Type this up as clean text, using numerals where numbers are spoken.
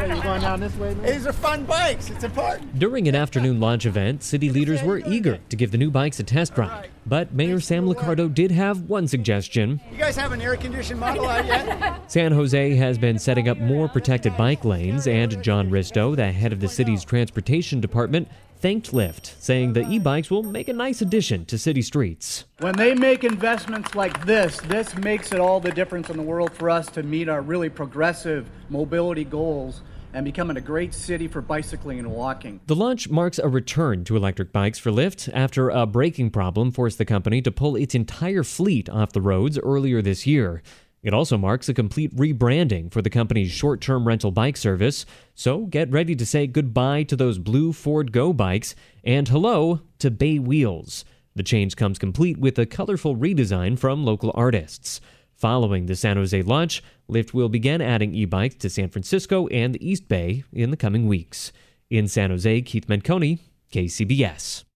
you're going down this way, man? These are fun bikes. It's important. During an afternoon launch event, city leaders were eager to give the new bikes a test ride. But Mayor Sam Liccardo did have one suggestion. You guys have an air-conditioned model out yet? San Jose has been setting up more protected bike lanes, and John Risto, the head of the city's transportation department, thanked Lyft, saying the e-bikes will make a nice addition to city streets. When they make investments like this makes it all the difference in the world for us to meet our really progressive mobility goals and becoming a great city for bicycling and walking. The launch marks a return to electric bikes for Lyft after a braking problem forced the company to pull its entire fleet off the roads earlier this year. It also marks a complete rebranding for the company's short-term rental bike service, so get ready to say goodbye to those blue Ford Go bikes and hello to Bay Wheels. The change comes complete with a colorful redesign from local artists. Following the San Jose launch, Lyft will begin adding e-bikes to San Francisco and the East Bay in the coming weeks. In San Jose, Keith Menconi, KCBS.